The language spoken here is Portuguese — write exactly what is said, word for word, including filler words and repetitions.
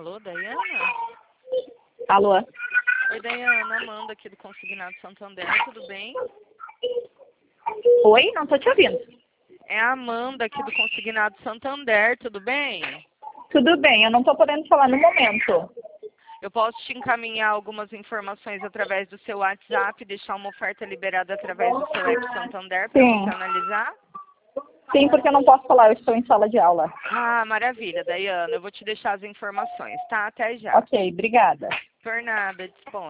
Alô, Dayana? Alô? Oi, Dayana, Amanda aqui do Consignado Santander, tudo bem? Oi? Não tô te ouvindo. É a Amanda aqui do Consignado Santander, tudo bem? Tudo bem, eu não tô podendo falar no momento. Eu posso te encaminhar algumas informações através do seu WhatsApp, deixar uma oferta liberada através do seu app Santander para Sim. você analisar? Sim, porque eu não posso falar, eu estou em sala de aula. Ah, maravilha, Dayana, eu vou te deixar as informações, tá? Até já. Ok, obrigada. Por nada, dispõe.